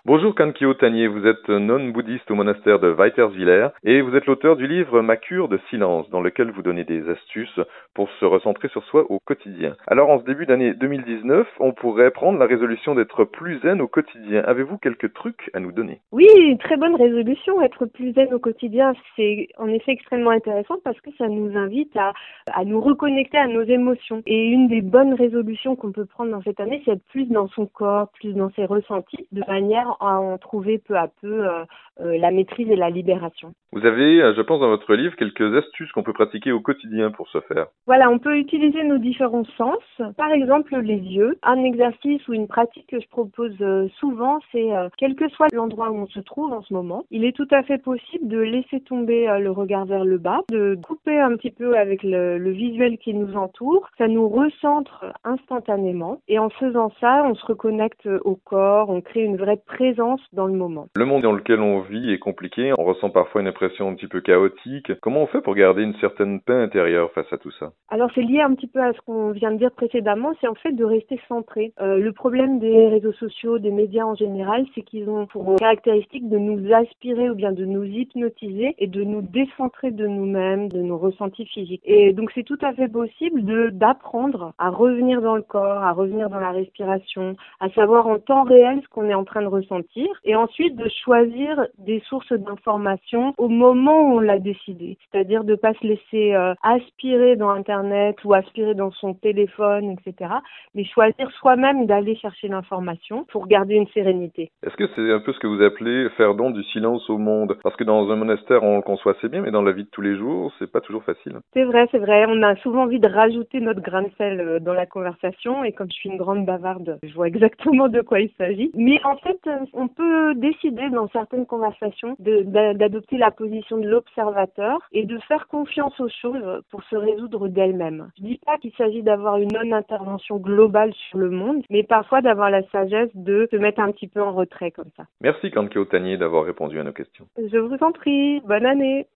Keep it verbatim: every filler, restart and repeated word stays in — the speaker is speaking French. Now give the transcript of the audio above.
Bonjour Kankyo Tanier, vous êtes nonne bouddhiste au monastère de Weiterswiller et vous êtes l'auteur du livre Ma cure de silence dans lequel vous donnez des astuces pour se recentrer sur soi au quotidien. Alors en ce début d'année deux mille dix-neuf, on pourrait prendre la résolution d'être plus zen au quotidien. Avez-vous quelques trucs à nous donner? Oui, une très bonne résolution. Être plus zen au quotidien, c'est en effet extrêmement intéressant parce que ça nous invite à, à nous reconnecter à nos émotions. Et une des bonnes résolutions qu'on peut prendre dans cette année, c'est être plus dans son corps, plus dans ses ressentis, de manière à en trouver peu à peu euh, euh, la maîtrise et la libération. Vous avez, euh, je pense dans votre livre, quelques astuces qu'on peut pratiquer au quotidien pour ce faire. Voilà, on peut utiliser nos différents sens. Par exemple, les yeux. Un exercice ou une pratique que je propose euh, souvent, c'est euh, quel que soit l'endroit où on se trouve en ce moment, il est tout à fait possible de laisser tomber euh, le regard vers le bas, de couper un petit peu avec le, le visuel qui nous entoure. Ça nous recentre instantanément et en faisant ça, on se reconnecte au corps, on crée une vraie présence dans le moment. Le monde dans lequel on vit est compliqué, on ressent parfois une impression un petit peu chaotique. Comment on fait pour garder une certaine paix intérieure face à tout ça? Alors c'est lié un petit peu à ce qu'on vient de dire précédemment, c'est en fait de rester centré. Euh, le problème des réseaux sociaux, des médias en général, c'est qu'ils ont pour caractéristique de nous aspirer ou bien de nous hypnotiser et de nous décentrer de nous-mêmes, de nos ressentis physiques. Et donc c'est tout à fait possible de d'apprendre à revenir dans le corps, à revenir dans la respiration, à savoir en temps réel ce qu'on est en train de ressentir et ensuite de choisir des sources d'informations au moment où on l'a décidé. C'est-à-dire de pas se laisser euh, aspirer dans Internet ou aspirer dans son téléphone, et cetera. Mais choisir soi-même d'aller chercher l'information pour garder une sérénité. Est-ce que c'est un peu ce que vous appelez faire don du silence au monde? Parce que dans un monastère, on le conçoit assez bien, mais dans la vie de tous les jours, c'est pas toujours facile. C'est vrai, c'est vrai. On a souvent envie de rajouter notre grain de sel euh, dans la conversation et comme je suis une grande bavarde, je vois exactement de quoi il s'agit. Mais en fait, euh, on peut décider dans certaines conversations de, d'a- d'adopter la position de l'observateur et de faire confiance aux choses pour se résoudre d'elles-mêmes. Je dis pas qu'il s'agit d'avoir une non-intervention globale sur le monde, mais parfois d'avoir la sagesse de se mettre un petit peu en retrait comme ça. Merci Kankyo Tanier d'avoir répondu à nos questions. Je vous en prie, bonne année.